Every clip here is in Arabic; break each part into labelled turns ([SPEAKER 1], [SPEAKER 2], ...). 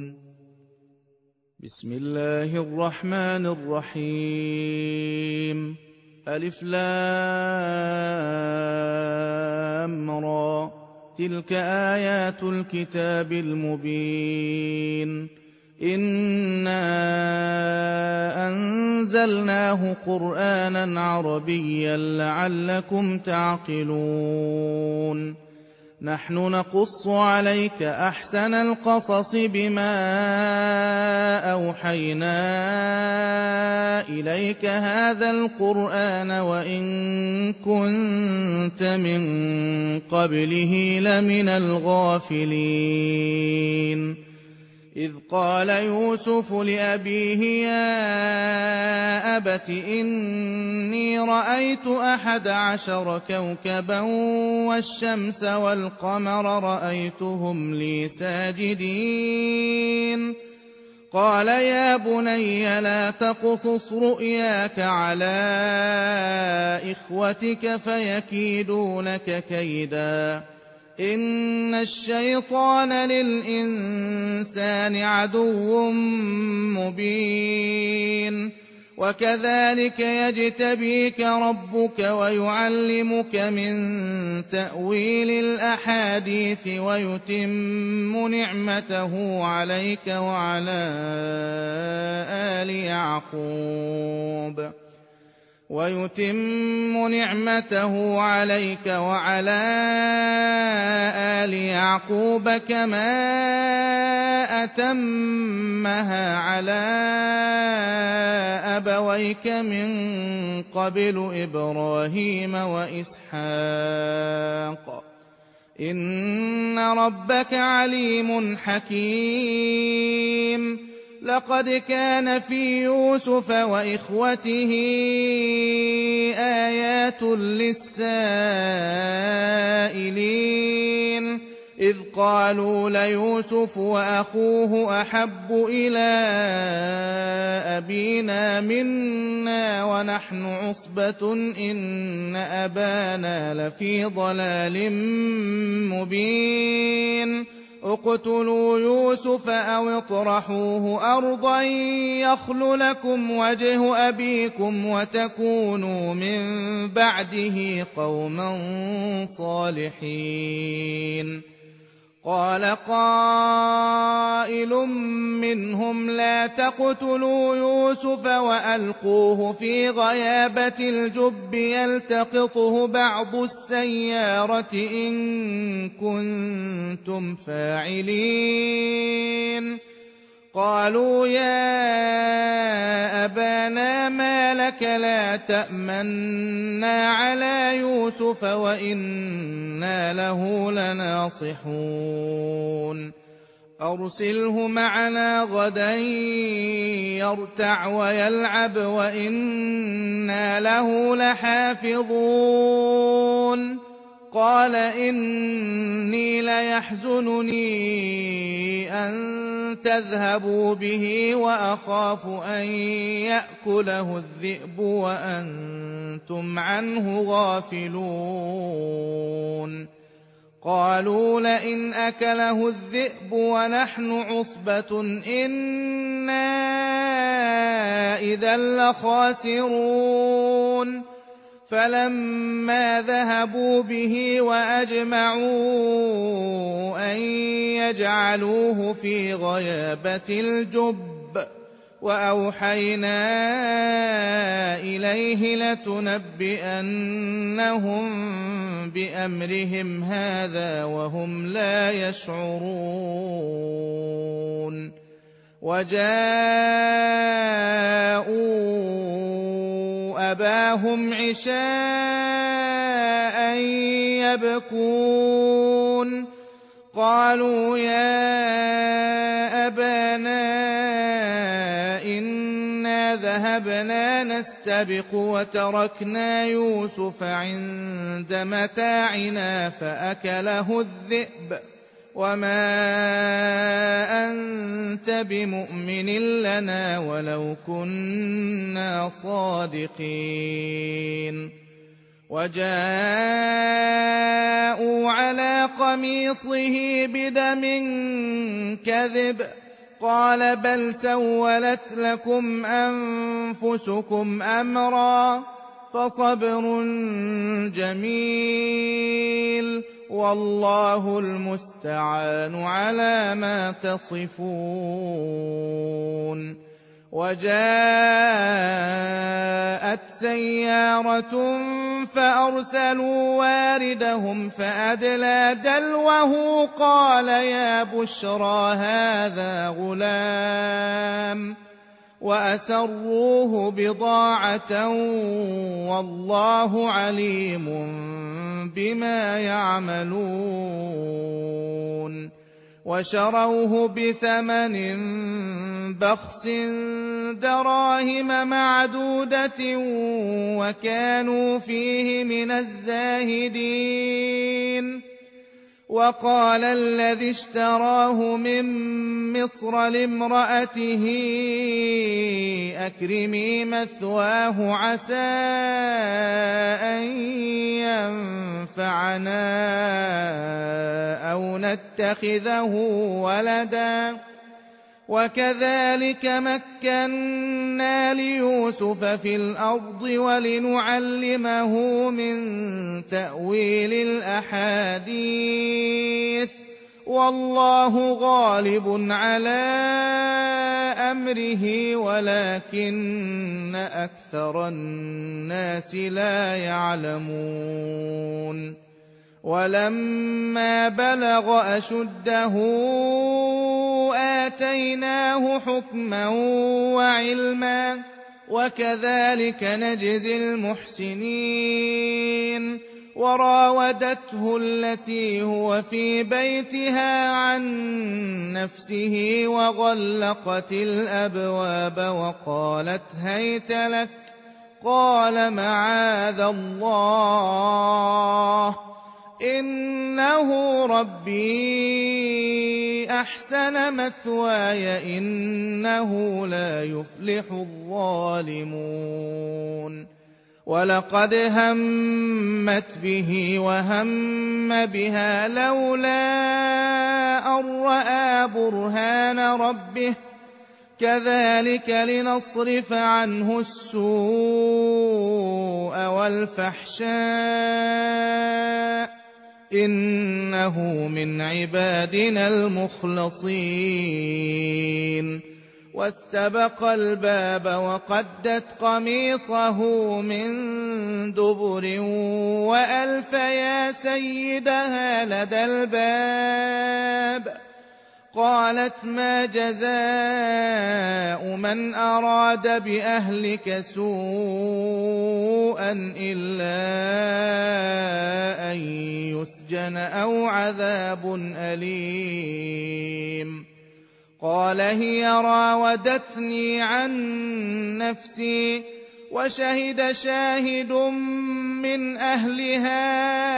[SPEAKER 1] بسم الله الرحمن الرحيم. ألف لام را، تلك آيات الكتاب المبين. إنا أنزلناه قرآنا عربيا لعلكم تعقلون. نحن نقص عليك أحسن القصص بما أوحينا إليك هذا القرآن وإن كنت من قبله لمن الغافلين. إذ قال يوسف لأبيه يا أبت إني رأيت 11 كوكبا والشمس والقمر رأيتهم لي ساجدين. قال يا بني لا تقصص رؤياك على إخوتك فيكيدوا لك كيدا إن الشيطان للإنسان عدو مبين. وكذلك يجتبيك ربك ويعلمك من تأويل الأحاديث ويتم نعمته عليك وعلى آل يعقوب كما أتمها على أبويك من قبل إبراهيم وإسحاق إن ربك عليم حكيم. لقد كان في يوسف وإخوته آيات للسائلين إذ قالوا ليوسف وأخوه أحب إلى أبينا منا ونحن عصبة إن أبانا لفي ضلال مبين. اقتلوا يوسف أو اطرحوه أرضا يخل لكم وجه أبيكم وتكونوا من بعده قوما صالحين. قال قائل منهم لا تقتلوا يوسف وألقوه في غيابة الجب يلتقطه بعض السيارة إن كنتم فاعلين. قالوا يا أبانا ما لك لا تأمنا على يوسف وإنا له لناصحون. أرسله معنا غدا يرتع ويلعب وإنا له لحافظون. قال إني ليحزنني أن تذهبوا به وأخاف أن يأكله الذئب وأنتم عنه غافلون. قالوا لئن أكله الذئب ونحن عصبة إنا إذا لخاسرون. فلما ذهبوا به وأجمعوا أن يجعلوه في غيابة الجب وأوحينا إليه لتنبئنهم بأمرهم هذا وهم لا يشعرون. وجاءوا أباهم عشاء يبكون. قالوا يا أبانا إنا ذهبنا نستبق وتركنا يوسف عند متاعنا فأكله الذئب وما أنت بمؤمن لنا ولو كنا صادقين. وجاءوا على قميصه بدم كذب قال بل سولت لكم أنفسكم أمرا فصبر جميل والله المستعان على ما تصفون. وجاءت سيارة فأرسلوا واردهم فأدلى دلوه قال يا بشرى هذا غلام وأسروه بضاعة والله عليم بما يعملون. وشروه بثمن بخس دراهم معدودة وكانوا فيه من الزاهدين. وقال الذي اشتراه من مصر لامرأته أكرمي مثواه عسى أن ينفعنا أو نتخذه ولدا وكذلك مكنا ليوسف في الأرض ولنعلمه من تأويل الأحاديث والله غالب على أمره ولكن أكثر الناس لا يعلمون. ولما بلغ أشده آتيناه حكما وعلما وكذلك نجزي المحسنين. وراودته التي هو في بيتها عن نفسه وغلقت الأبواب وقالت هيت لك قال معاذ الله إنه ربي أحسن مثواي إنه لا يفلح الظالمون. ولقد همت به وهم بها لولا أن رأى برهان ربه كذلك لنصرف عنه السوء والفحشاء إنه من عبادنا المخلصين. واستبق الباب وقدت قميصه من دبر وألف يا سيدها لدى الباب قالت ما جزاء من أراد بأهلك سوءا إلا أن يسجن أو عذاب أليم. قال هي راودتني عن نفسي وشهد شاهد من أهلها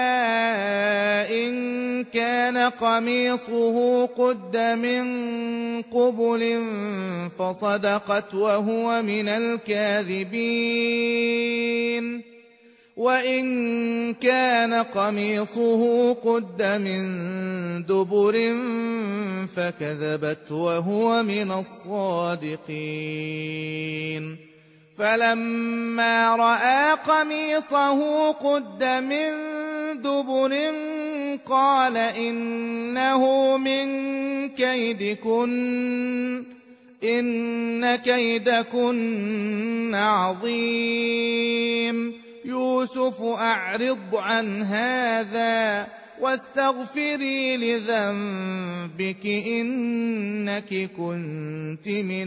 [SPEAKER 1] إن كان قميصه قد من قبل فصدقت وهو من الكاذبين وإن كان قميصه قد من دبر فكذبت وهو من الصادقين. فلما رأى قميصه قد من دبر قال إنه من كيدكن إن كيدكن عظيم. يوسف أعرض عن هذا واستغفري لذنبك إنك كنت من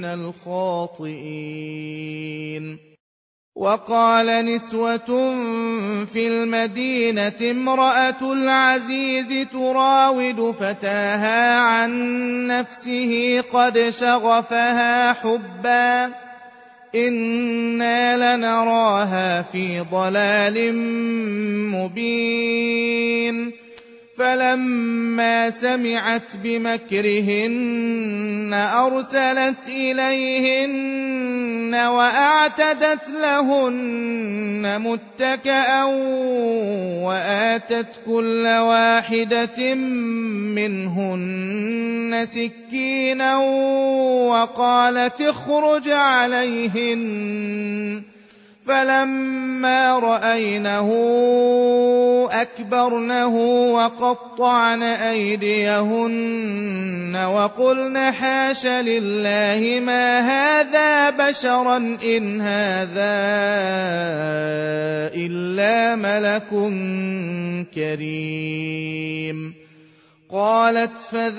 [SPEAKER 1] الخاطئين. وقال نسوة في المدينة امرأة العزيز تراود فتاها عن نفسه قد شغفها حبا إنا لنراها في ضلال مبين. فلما سمعت بمكرهن أرسلت إليهن وأعتدت لهن متكأ وآتت كل واحدة منهن سكينا وقالت اخرج عليهن فلما رأينه أكبرنه وقطعن أيديهن وقلن حاش لله ما هذا بشرا إن هذا إلا ملك كريم. قالت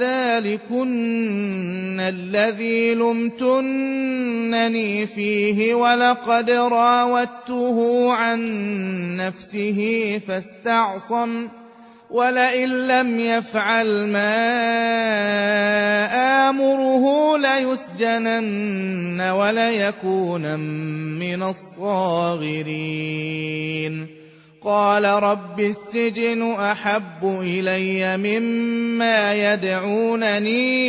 [SPEAKER 1] فذلكن الذي لمتنني فيه ولقد راودته عن نفسه فاستعصم ولئن لم يفعل ما آمره ليسجنن وليكونن من الصاغرين. قال رب السجن أحب إلي مما يدعونني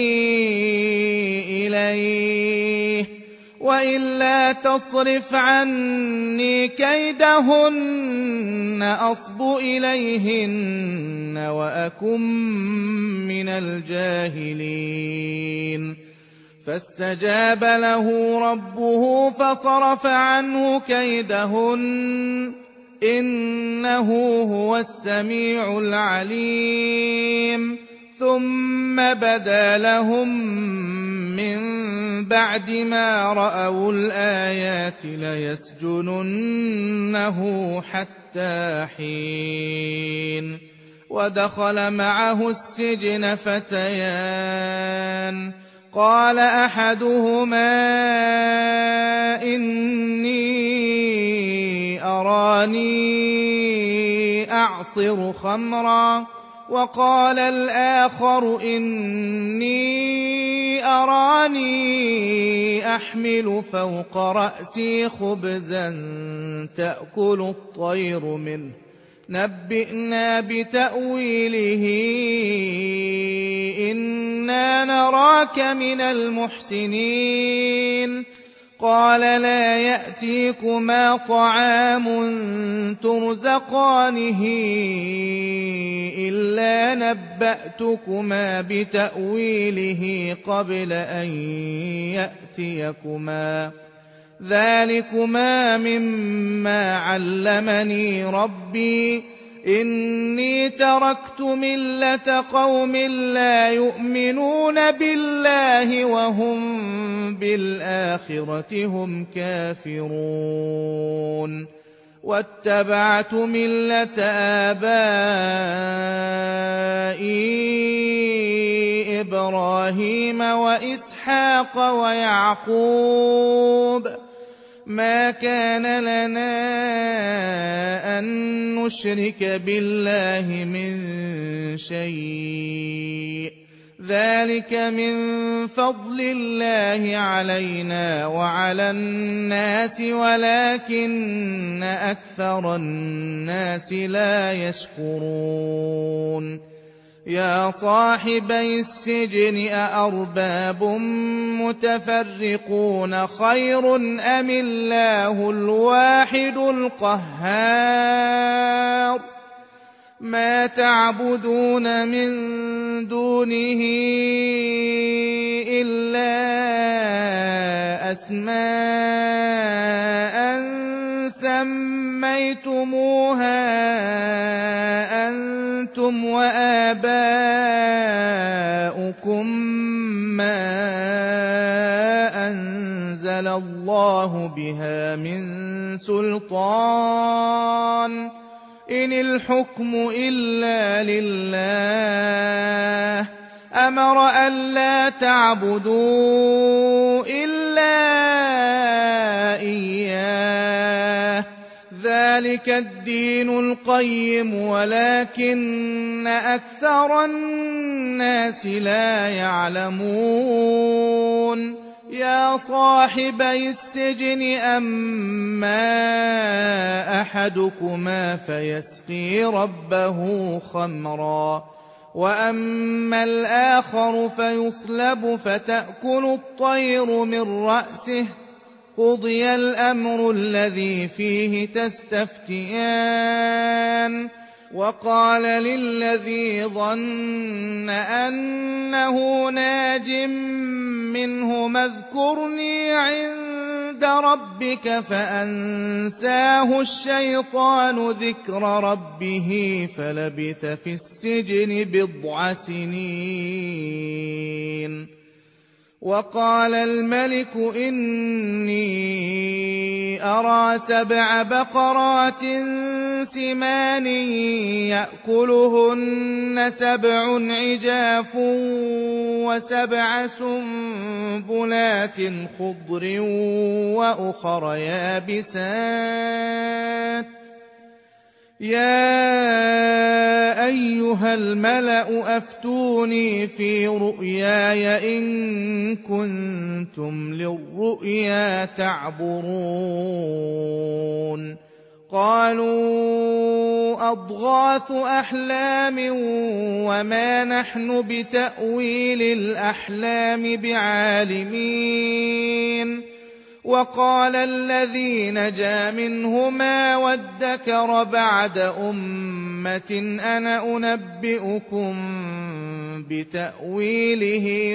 [SPEAKER 1] إليه وإلا تصرف عني كيدهن أصب إليهن وأكن من الجاهلين. فاستجاب له ربه فصرف عنه كيدهن إنه هو السميع العليم. ثم بدا لهم من بعد ما رأوا الآيات ليسجننه حتى حين. ودخل معه السجن فتيان قال أحدهما إني أراني أعصر خمرا وقال الآخر إني أراني أحمل فوق رأسي خبزا تأكل الطير منه نبئنا بتأويله إنا نراك من المحسنين. قال لا يأتيكما طعام ترزقانه إلا نبأتكما بتأويله قبل أن يأتيكما ذلكما مما علمني ربي إني تركت ملة قوم لا يؤمنون بالله وهم بالآخرة هم كافرون. واتبعت ملة آبائي إبراهيم وإسحاق ويعقوب ما كان لنا أن نشرك بالله من شيء ذلك من فضل الله علينا وعلى الناس ولكن أكثر الناس لا يشكرون. يا صاحبي السجن أأرباب متفرقون خير أم الله الواحد القهار. ما تعبدون من دونه إلا أسماء سميتموها أنتم وآباؤكم ما أنزل الله بها من سلطان إن الحكم إلا لله أمر ألا تعبدوا إلا إياه ذلك الدين القيم ولكن أكثر الناس لا يعلمون. يا صاحبي السجن أما أحدكما فيسقي ربه خمرا وأما الآخر فيصلب فتأكل الطير من رأسه قُضِيَ الْأَمْرُ الَّذِي فِيهِ تَسْتَفْتِيَانِ وَقَالَ لِلَّذِي ظَنَّ أَنَّهُ نَاجٍ مِّنْهُمَا اذْكُرْنِي عِندَ رَبِّكَ فَأَنسَاهُ الشَّيْطَانُ ذِكْرَ رَبِّهِ فَلَبِثَ فِي السِّجْنِ بِضْعَ سِنِينَ وَقَالَ الملك إِنِّي أَرَىٰ 7 بقرات سِمَانٍ يَأْكُلُهُنَّ 7 عِجَافٌ و7 سُنبُلَاتٍ خُضْرٍ وَأُخَرَ يَابِسَاتٍ يَا أَيُّهَا الْمَلَأُ أَفْتُونِي فِي رُؤْيَايَ إِن كُنتُمْ لِلرُّؤْيَا تَعْبُرُونَ قَالُوا أَضْغَاثُ أَحْلَامٍ وَمَا نَحْنُ بِتَأْوِيلِ الْأَحْلَامِ بِعَالِمِينَ وَقَالَ الَّذِي نَجَا مِنْهُمَا وَادَّكَرَ بَعْدَ أُمَّةٍ أَنَا أُنَبِّئُكُم بِتَأْوِيلِهِ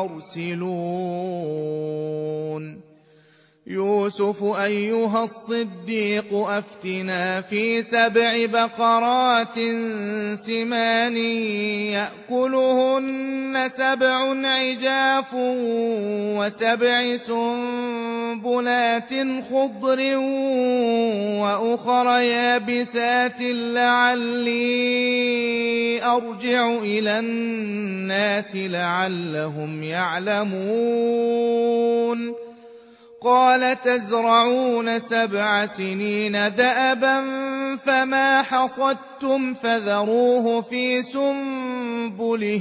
[SPEAKER 1] فَأَرْسِلُونِ يُوسُفُ أَيُّهَا الصِّدِّيقُ أَفْتِنَا فِي 7 بقرات سِمَانٍ يَأْكُلُهُنَّ 7 عِجَافٌ و7 سُنبُلَاتٍ خُضْرٍ وَأُخَرَ يَابِسَاتٍ لَّعَلِّي أَرْجِعُ إِلَى النَّاسِ لَعَلَّهُمْ يَعْلَمُونَ قَالَ تَزْرَعُونَ 7 سِنِينَ دَأَبًا فَمَا حَصَدتُّمْ فَذَرُوهُ فِي سُنبُلِهِ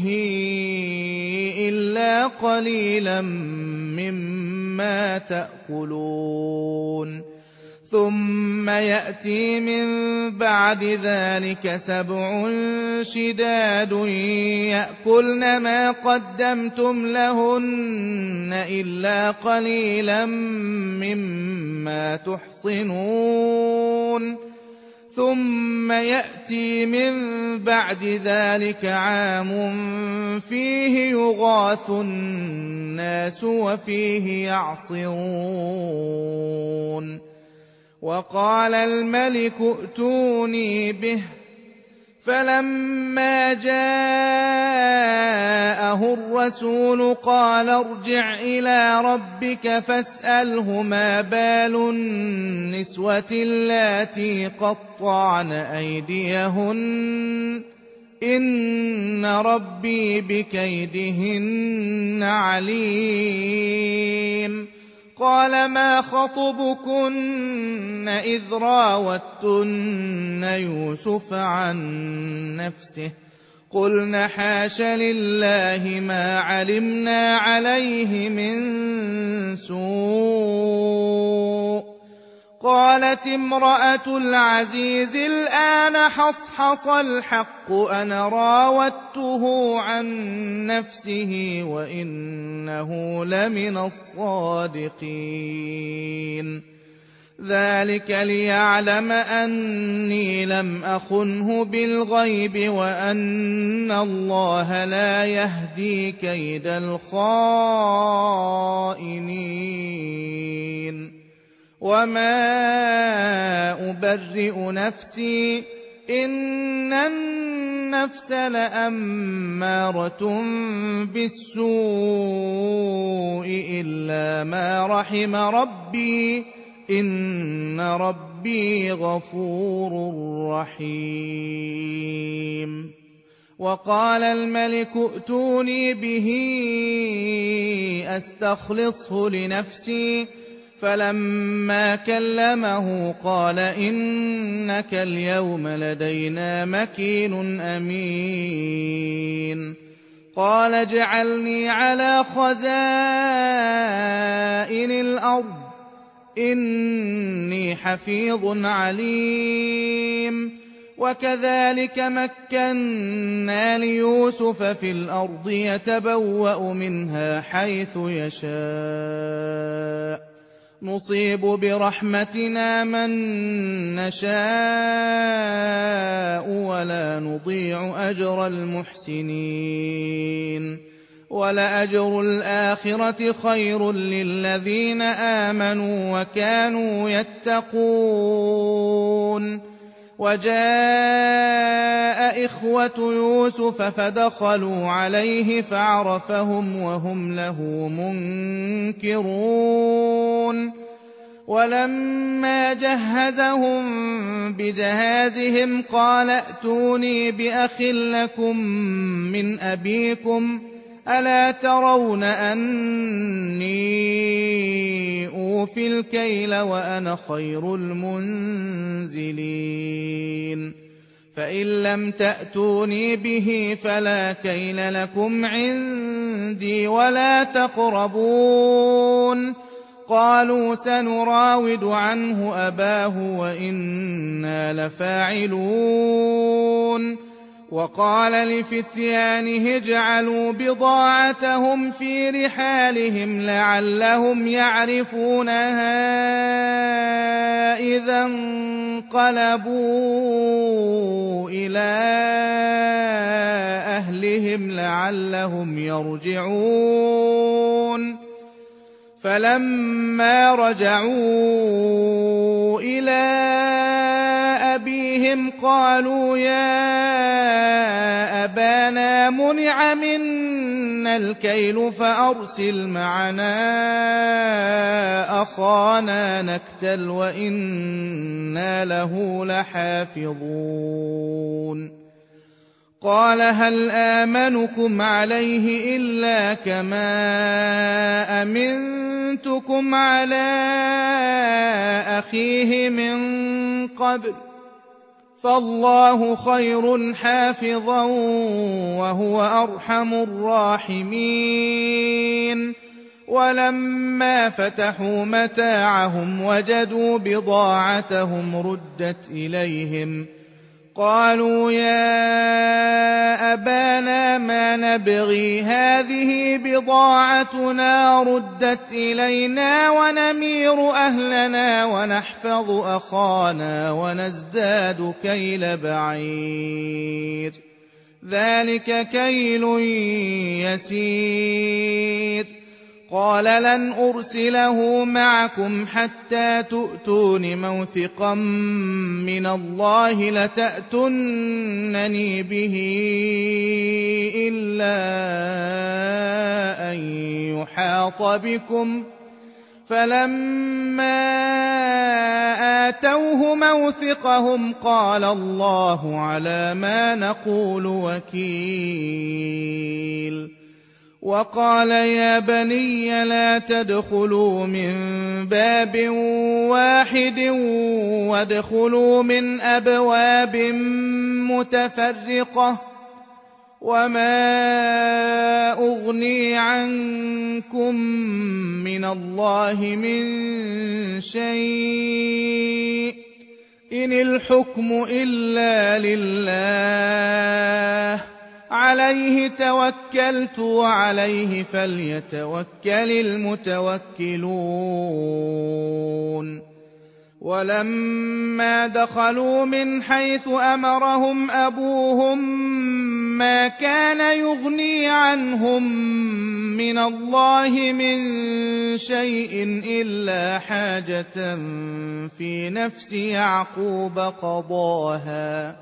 [SPEAKER 1] إِلَّا قَلِيلًا مِّمَّا تَأْكُلُونَ ثُمَّ يَأْتِي مِن بَعْدِ ذَلِكَ 7 شِدَادٌ يَأْكُلْنَ مَا قَدَّمْتُمْ لَهُنَّ إِلَّا قَلِيلًا مِّمَّا تُحْصِنُونَ ثُمَّ يَأْتِي مِن بَعْدِ ذَلِكَ عَامٌ فِيهِ يُغَاثُ النَّاسُ وَفِيهِ يَعْصِرُونَ وَقَالَ الملك ائْتُونِي بِهِ فَلَمَّا جَاءَهُ الرَّسُولُ قَالَ ارْجِعْ إِلَىٰ رَبِّكَ فَاسْأَلْهُ مَا بَالُ النِّسْوَةِ اللَّاتِي قَطَّعْنَ أَيْدِيَهُنَّ إِنَّ رَبِّي بِكَيْدِهِنَّ عَلِيمٌ قَالَ مَا خَطْبُكُنَّ إِذْ رَاوَدتُّنَّ يُوسُفَ عَن نَّفْسِهِ قُلْنَ حَاشَ لِلَّهِ مَا عَلِمْنَا عَلَيْهِ مِن سُوءٍ قَالَتِ امْرَأَتُ الْعَزِيزِ الْآنَ حَصْحَصَ الْحَقُّ أَنَا رَاوَدتُّهُ عَن نَّفْسِهِ وَإِنَّهُ لَمِنَ الصَّادِقِينَ ذَلِكَ لِيَعْلَمَ أَنِّي لَمْ أَخُنْهُ بِالْغَيْبِ وَأَنَّ اللَّهَ لَا يَهْدِي كَيْدَ الْخَائِنِينَ وَمَا أُبَرِّئُ نَفْسِي إِنَّ النَّفْسَ لَأَمَّارَةٌ بِالسُّوءِ إِلَّا مَا رَحِمَ رَبِّي إِنَّ رَبِّي غَفُورٌ رَّحِيمٌ وَقَالَ الملك ائْتُونِي بِهِ أَسْتَخْلِصْهُ لِنَفْسِي فَلَمَّا كَلَّمَهُ قَالَ إِنَّكَ الْيَوْمَ لَدَيْنَا مَكِينٌ أَمِينٌ قَالَ اجْعَلْنِي عَلَىٰ خَزَائِنِ الْأَرْضِ إِنِّي حَفِيظٌ عَلِيمٌ وَكَذَٰلِكَ مَكَّنَّا لِيُوسُفَ فِي الْأَرْضِ يَتَبَوَّأُ مِنْهَا حَيْثُ يَشَاءُ نصيب برحمتنا من نشاء ولا نضيع أجر المحسنين ولأجر الآخرة خير للذين آمنوا وكانوا يتقون وجاء إخوة يوسف فدخلوا عليه فعرفهم وهم له منكرون ولما جهزهم بجهازهم قال ائتوني بأخ لكم من أبيكم ألا ترون أني أوفي الكيل وأنا خير المنزلين فإن لم تأتوني به فلا كيل لكم عندي ولا تقربون قالوا سنراود عنه أباه وإنا لفاعلون وقال لفتيانه اجعلوا بضاعتهم في رحالهم لعلهم يعرفونها إذا انقلبوا إلى أهلهم لعلهم يرجعون فلما رجعوا إلى أبيهم قالوا يا أبانا منع منا الكيل فأرسل معنا أخانا نكتل وإنا له لحافظون قال هل آمنكم عليه إلا كما أمنتكم على أخيه من قبل فالله خير حافظا وهو أرحم الراحمين ولما فتحوا متاعهم وجدوا بضاعتهم ردت إليهم قالوا يا أبانا ما نبغي هذه بضاعتنا ردت إلينا ونمير أهلنا ونحفظ أخانا ونزداد كيل بعير ذلك كيل يسير قال لن أرسله معكم حتى تؤتون موثقا من الله لتأتونني به إلا أن يحاط بكم فلما آتوه موثقهم قال الله على ما نقول وكيل وقال يا بني لا تدخلوا من باب واحد وادخلوا من أبواب متفرقة وما أغني عنكم من الله من شيء إن الحكم إلا لله عليه توكلت وعليه فليتوكل المتوكلون ولما دخلوا من حيث أمرهم أبوهم ما كان يغني عنهم من الله من شيء إلا حاجة في نفس يعقوب قضاها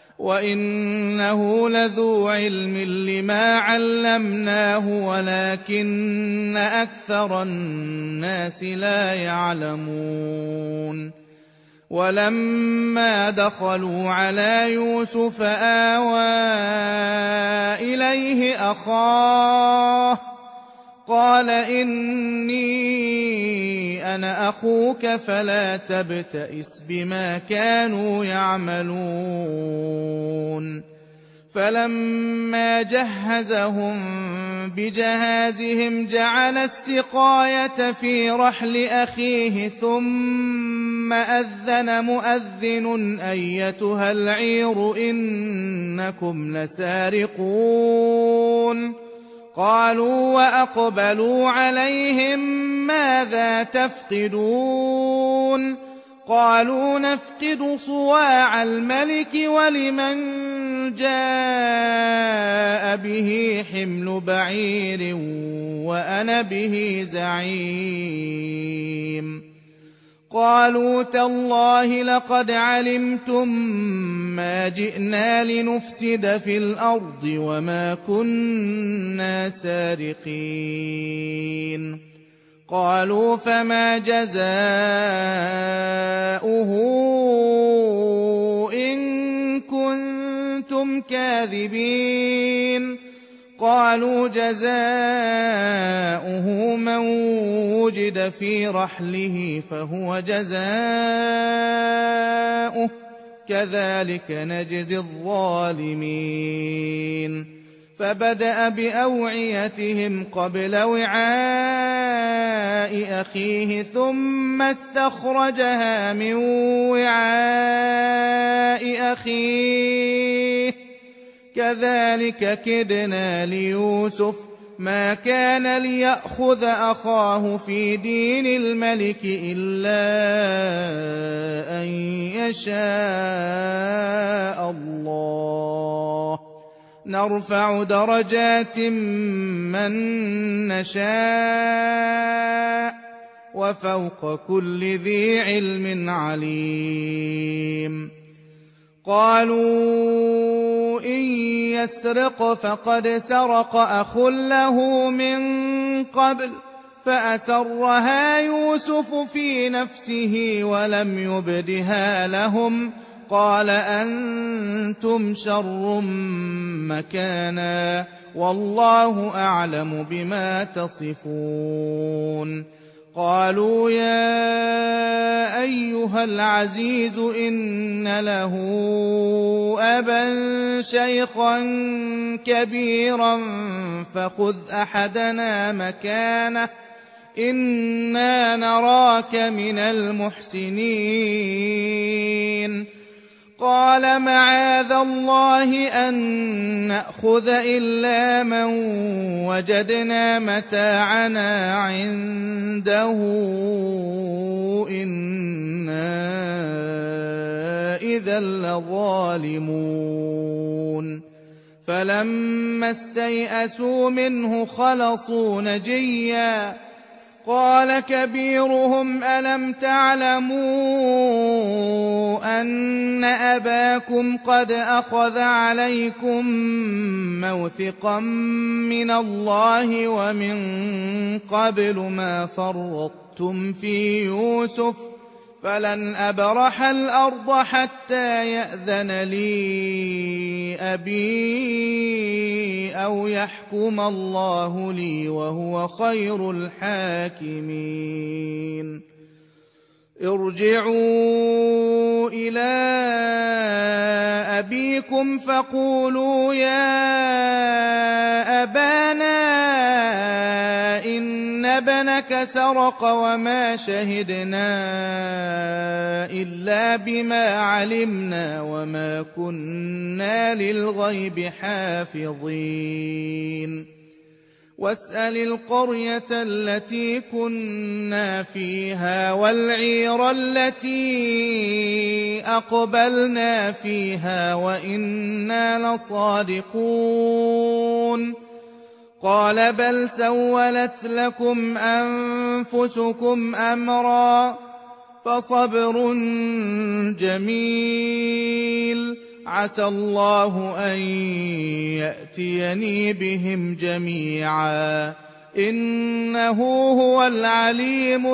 [SPEAKER 1] وإنه لذو علم لما علمناه ولكن أكثر الناس لا يعلمون ولما دخلوا على يوسف آوى إليه أخاه قال إني أنا أخوك فلا تبتئس بما كانوا يعملون فلما جهزهم بجهازهم جعل السقاية في رحل أخيه ثم أذن مؤذن أيتها العير إنكم لسارقون قالوا وأقبلوا عليهم ماذا تفقدون قالوا نفقد صواع الملك ولمن جاء به حمل بعير وأنا به زعيم قالوا تالله لقد علمتم ما جئنا لنفسد في الأرض وما كنا سارقين قالوا فما جزاؤه إن كنتم كاذبين قالوا جزاؤه من وجد في رحله فهو جزاؤه كذلك نجزي الظالمين فبدأ بأوعيتهم قبل وعاء أخيه ثم استخرجها من وعاء أخيه كذلك كدنا ليوسف ما كان ليأخذ أخاه في دين الملك إلا أن يشاء الله نرفع درجات من نشاء وفوق كل ذي علم عليم قالوا إن يسرق فقد سرق أخ له من قبل فأسرها يوسف في نفسه ولم يبدها لهم قال أنتم شر مكانا والله أعلم بما تصفون قالوا يا أيها العزيز إن له أبا شيخا كبيرا فخذ أحدنا مكانه إنا نراك من المحسنين قال معاذ الله أن نأخذ إلا من وجدنا متاعنا عنده إنا إذا لظالمون فلما استيئسوا منه خلصوا نجيا قال كبيرهم ألم تعلموا أن أباكم قد أخذ عليكم موثقا من الله ومن قبل ما فرطتم في يوسف فلن أبرح الأرض حتى يأذن لي أبي أو يحكم الله لي وهو خير الحاكمين ارجعوا إلى أبيكم فقولوا يا أبانا إن ابنك سرق وما شهدنا إلا بما علمنا وما كنا للغيب حافظين واسأل القرية التي كنا فيها والعير التي أقبلنا فيها وإنا لصادقون قال بل سولت لكم أنفسكم أمرا فصبر جميل عسى الله أن يأتيني بهم جميعا إنه هو العليم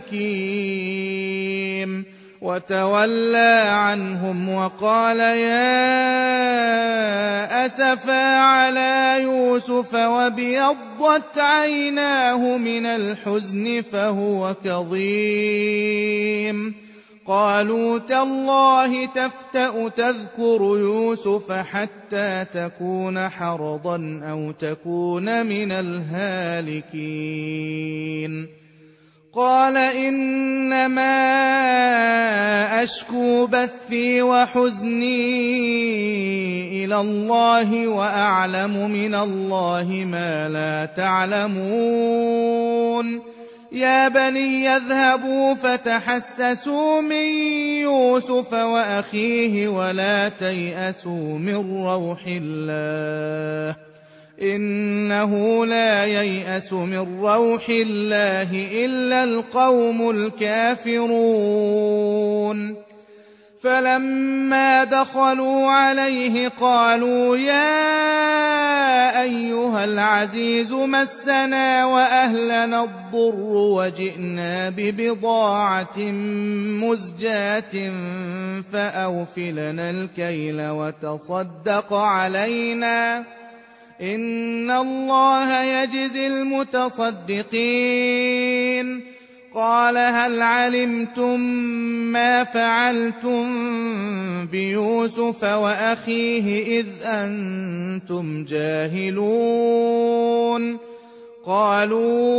[SPEAKER 1] الحكيم وتولى عنهم وقال يا أسفا على يوسف وابيضت عيناه من الحزن فهو كظيم قالوا تالله تفتأ تذكر يوسف حتى تكون حرضا أو تكون من الهالكين قال إنما أشكو بثي وحزني إلى الله وأعلم من الله ما لا تعلمون يا بني يذهبوا فتحسسوا من يوسف وأخيه ولا تيأسوا من روح الله إنه لا ييأس من روح الله إلا القوم الكافرون فلما دخلوا عليه قالوا يا أيها العزيز مسنا وأهلنا الضر وجئنا ببضاعة مزجاة فأوفلنا الكيل وتصدق علينا إن الله يجزي المتصدقين قال هل علمتم ما فعلتم بيوسف وأخيه إذ أنتم جاهلون قالوا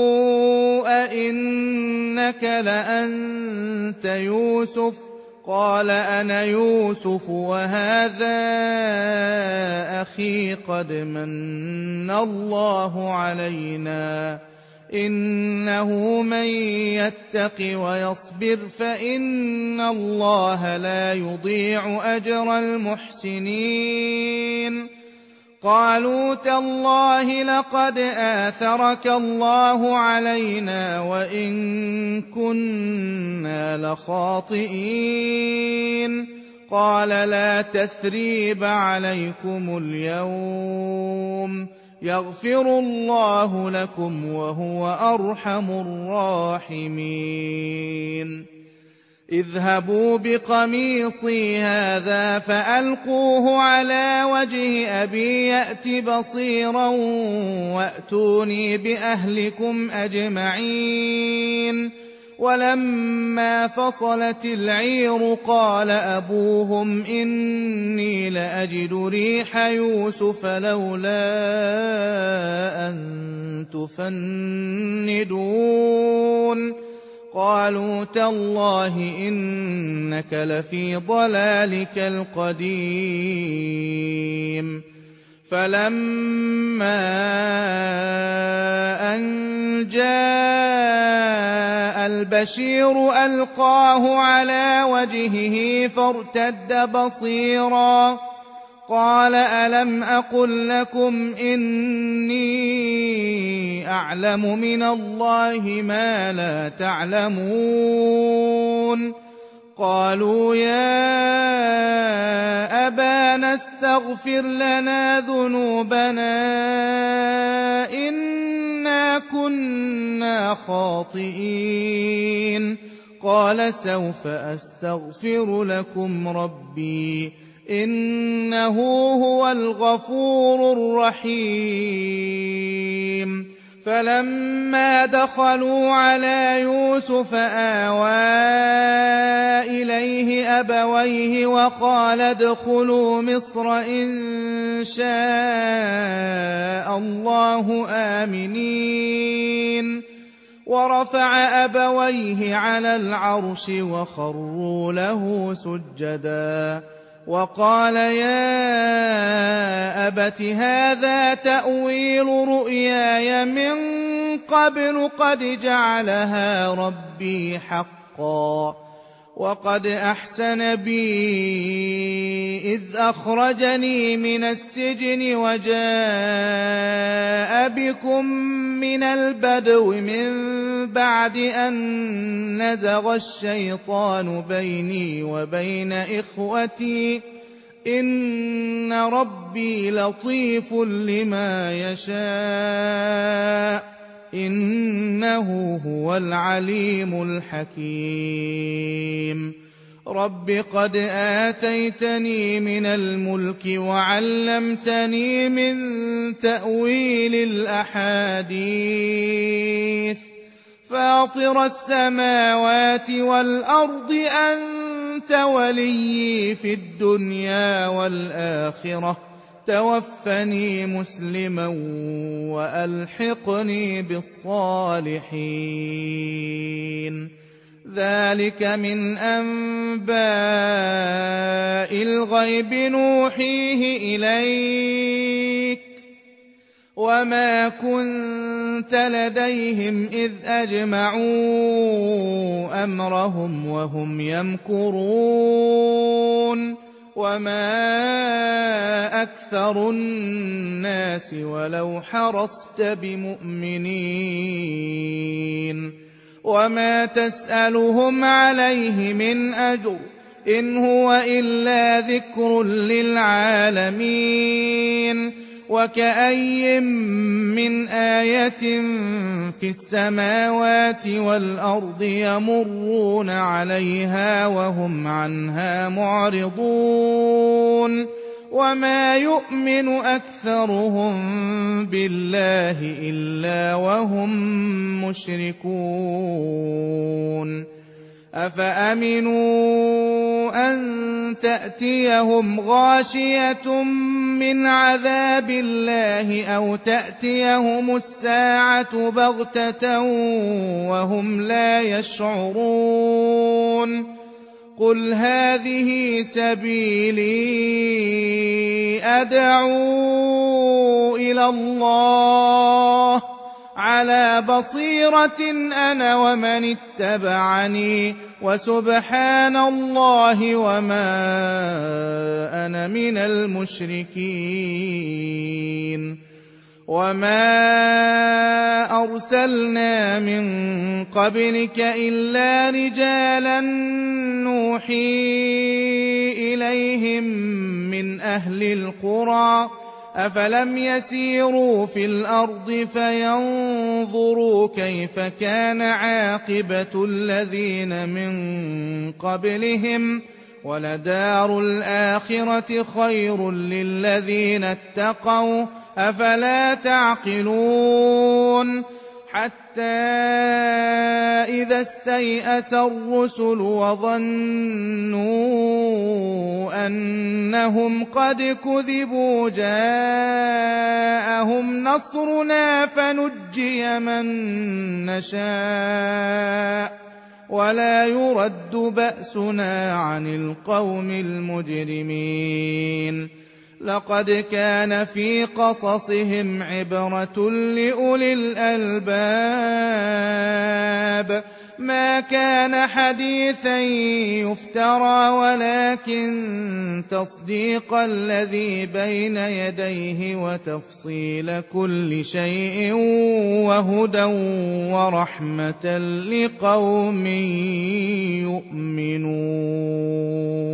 [SPEAKER 1] أئنك لأنت يوسف قال أنا يوسف وهذا أخي قد من الله علينا إنه من يتق ويصبر فإن الله لا يضيع أجر المحسنين قالوا تالله لقد آثرك الله علينا وإن كنا لخاطئين قال لا تثريب عليكم اليوم يغفر الله لكم وهو أرحم الراحمين اذهبوا بقميصي هذا فألقوه على وجه أبي يأت بصيرا وأتوني بأهلكم أجمعين ولما فصلت العير قال أبوهم إني لأجد ريح يوسف لولا أن تفندون قالوا تالله إنك لفي ضلالك القديم فلما أن جاء البشير ألقاه على وجهه فارتد بصيرا قال ألم أقل لكم إني أعلم من الله ما لا تعلمون قالوا يا أبانا استغفر لنا ذنوبنا إنا كنا خاطئين قال سوف أستغفر لكم ربي إنه هو الغفور الرحيم فلما دخلوا على يوسف آوى إليه أبويه وقال ادخلوا مصر إن شاء الله آمنين ورفع أبويه على العرش وخروا له سجدا وقال يا أبت هذا تأويل رؤياي من قبل قد جعلها ربي حقا وقد أحسن بي إذ أخرجني من السجن وجاء بكم من البدو من بعد أن نزغ الشيطان بيني وبين إخوتي إن ربي لطيف لما يشاء إنه هو العليم الحكيم رب قد آتيتني من الملك وعلمتني من تأويل الأحاديث فاطر السماوات والأرض أنت ولي في الدنيا والآخرة توفني مسلما وألحقني بالصالحين ذلك من أنباء الغيب نوحيه إليك وما كنت لديهم إذ أجمعوا أمرهم وهم يمكرون وما أكثر الناس ولو حرصت بمؤمنين وما تسألهم عليه من أجر إن هو إلا ذكر للعالمين وكأي من آية في السماوات والأرض يمرون عليها وهم عنها معرضون وما يؤمن أكثرهم بالله إلا وهم مشركون أفأمنوا أن تأتيهم غاشية من عذاب الله أو تأتيهم الساعة بغتة وهم لا يشعرون قل هذه سبيلي أدعو إلى الله على بصيرة أنا ومن اتبعني وسبحان الله وما أنا من المشركين وما أرسلنا من قبلك إلا رجالا نوحي إليهم من أهل القرى أفلم يسيروا في الأرض فينظروا كيف كان عاقبة الذين من قبلهم ولدار الآخرة خير للذين اتقوا أفلا تعقلون حتى إذا استيأس الرسل وظنوا أنهم قد كذبوا جاءهم نصرنا فنجي من نشاء ولا يرد بأسنا عن القوم المجرمين لقد كان في قصصهم عبرة لأولي الألباب ما كان حديثا يفترى ولكن تصديق الذي بين يديه وتفصيل كل شيء وهدى ورحمة لقوم يؤمنون